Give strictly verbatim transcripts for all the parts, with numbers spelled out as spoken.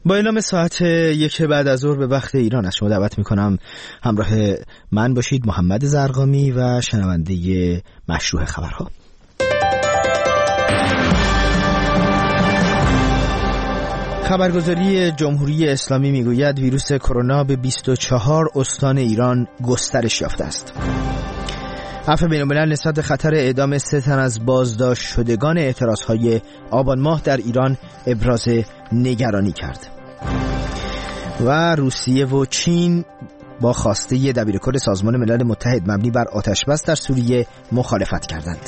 با اعلام ساعت یک بعد از ظهر به وقت ایران از شما دعوت میکنم همراه من باشید. محمد زرقامی و شنونده مشروع خبرها. خبرگزاری جمهوری اسلامی میگوید ویروس کرونا به بیست و چهار استان ایران گسترش یافته است. عفو بین‌الملل نسبت خطر اعدام سه تن از بازداشت شدگان اعتراضهای آبان ماه در ایران ابراز نگرانی کرد. و روسیه و چین با خواسته دبیرکل سازمان ملل متحد مبنی بر آتش‌بس در سوریه مخالفت کردند.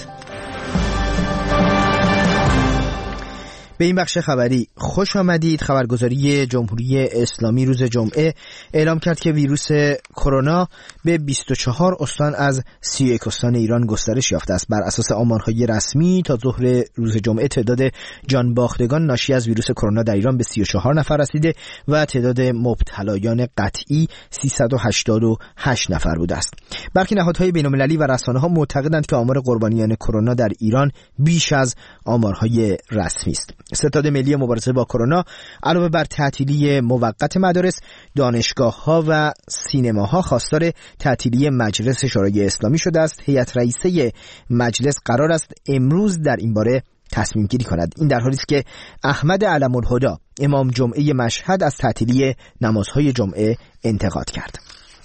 به این بخش خبری خوش آمدید. خبرگزاری جمهوری اسلامی روز جمعه اعلام کرد که ویروس کرونا به بیست و چهار استان از سی و یک استان ایران گسترش یافته است. بر اساس آمارهای رسمی تا ظهر روز جمعه تعداد جان باختگان ناشی از ویروس کرونا در ایران به سی و چهار نفر رسیده و تعداد مبتلایان قطعی سیصد و هشتاد و هشت نفر بوده است. برخی نهادهای بین‌المللی و رسانه‌ها معتقدند که آمار قربانیان کرونا در ایران بیش از آمارهای رسمی است. ستاد ملی مبارزه با کرونا علاوه بر تعطیلی موقت مدارس، دانشگاه‌ها و سینماها خواستار تعطیلی مجلس شورای اسلامی شده است. هیئت رئیسه مجلس قرار است امروز در این باره تصمیم گیری کند. این در حالی است که احمد علم‌الهدی امام جمعه مشهد از تعطیلی نمازهای جمعه انتقاد کرد.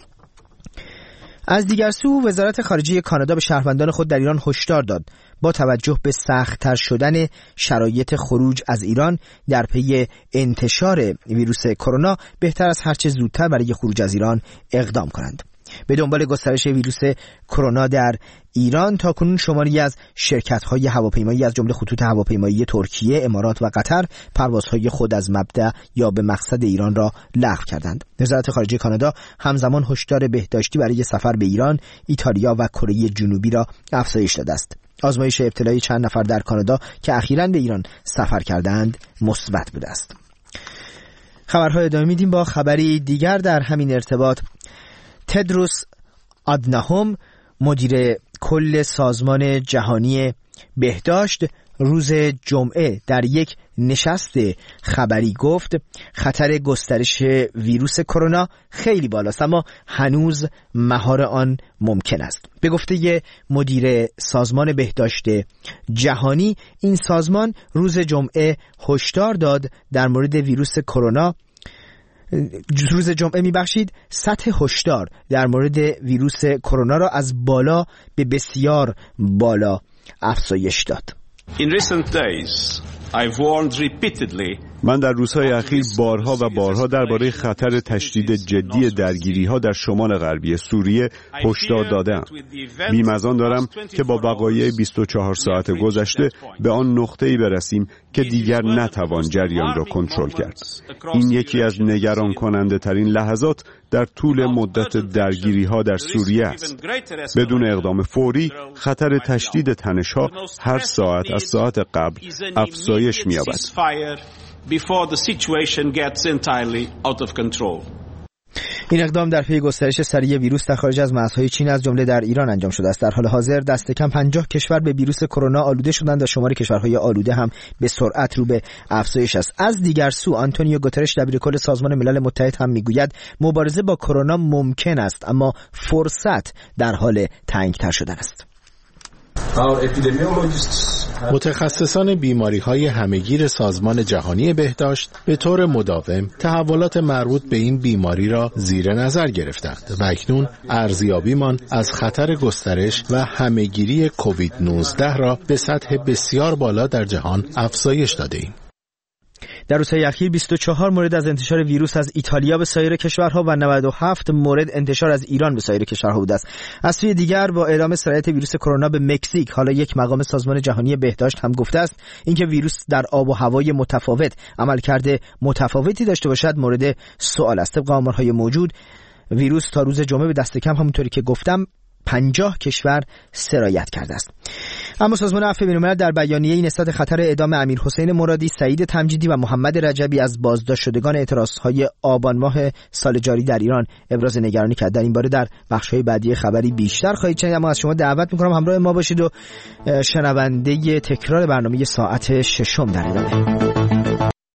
از دیگر سو وزارت خارجه کانادا به شهروندان خود در ایران هشدار داد با توجه به سخت‌تر شدن شرایط خروج از ایران در پی انتشار ویروس کرونا بهتر است هرچه زودتر برای خروج از ایران اقدام کنند. به دنبال گسترش ویروس کرونا در ایران تاکنون شماری از شرکت‌های هواپیمایی از جمله خطوط هواپیمایی ترکیه، امارات و قطر پروازهای خود از مبدأ یا به مقصد ایران را لغو کردند. وزارت خارجه کانادا همزمان هشدار بهداشتی برای سفر به ایران، ایتالیا و کره جنوبی را افزایش داده است. آزمایش ابتلای چند نفر در کانادا که اخیراً به ایران سفر کردند مثبت بوده است. خبرهای ادامه میدیم با خبری دیگر در همین ارتباط. تدروس آدناهم مدیر کل سازمان جهانی بهداشت روز جمعه در یک نشست خبری گفت خطر گسترش ویروس کرونا خیلی بالاست اما هنوز مهار آن ممکن است. به گفته مدیر سازمان بهداشت جهانی این سازمان روز جمعه هشدار داد در مورد ویروس کرونا روز جمعه میبخشید سطح هشدار در مورد ویروس کرونا را از بالا به بسیار بالا افزایش داد. In recent days, I've warned repeatedly من در روزهای اخیر بارها و بارها درباره خطر تشدید جدی درگیری‌ها در شمال غربی سوریه هشدار دادم. بیم از آن دارم که با وقایع بیست و چهار ساعت گذشته به آن نقطه‌ای برسیم که دیگر نتوان جریان را کنترل کرد. این یکی از نگران کننده ترین لحظات در طول مدت درگیری‌ها در سوریه است. بدون اقدام فوری خطر تشدید تنش‌ها هر ساعت از ساعت قبل افزایش می‌یابد. before the situation gets entirely out of control. این اقدام در پی گسترش سریع ویروس در خارج از مرزهای چین از جمله در ایران انجام شده است. در حال حاضر دست کم پنجاه کشور به ویروس کرونا آلوده شدند و شمار کشورهای آلوده هم به سرعت رو به افزایش است. از دیگر سو آنتونیو گوترش دبیرکل سازمان ملل متحد هم میگوید مبارزه با کرونا ممکن است اما فرصت در حال تنگ‌تر شدن است. متخصصان بیماری‌های همه‌گیر سازمان جهانی بهداشت به طور مداوم تحولات مربوط به این بیماری را زیر نظر گرفتند و اکنون ارزیابیمان از خطر گسترش و همه‌گیری کووید نوزده را به سطح بسیار بالا در جهان افزایش داده‌ایم. در روزهای اخیر بیست و چهار مورد از انتشار ویروس از ایتالیا به سایر کشورها و نود و هفت مورد انتشار از ایران به سایر کشورها بوده است. از سوی دیگر با اعلام سرایت ویروس کرونا به مکزیک، حالا یک مقام سازمان جهانی بهداشت هم گفته است اینکه ویروس در آب و هوای متفاوت عملکرد متفاوتی داشته باشد مورد سوال است. طبق آمارهای موجود ویروس تا روز جمعه به دست کم همونطوری که گفتم پنجاه کشور سرایت کرده است. اما سازمان عفو بین‌الملل در بیانیه‌ای نسبت خطر اعدام امیرحسین مرادی، سعید تمجیدی و محمد رجبی از بازداشت شدگان اعتراضهای آبان ماه سال جاری در ایران ابراز نگرانی کرد. در این باره در بخش‌های بعدی خبری بیشتر خواهید شنید، اما از شما دعوت می‌کنم همراه ما باشید و شنونده تکرار برنامه ساعت ششم در ادامه.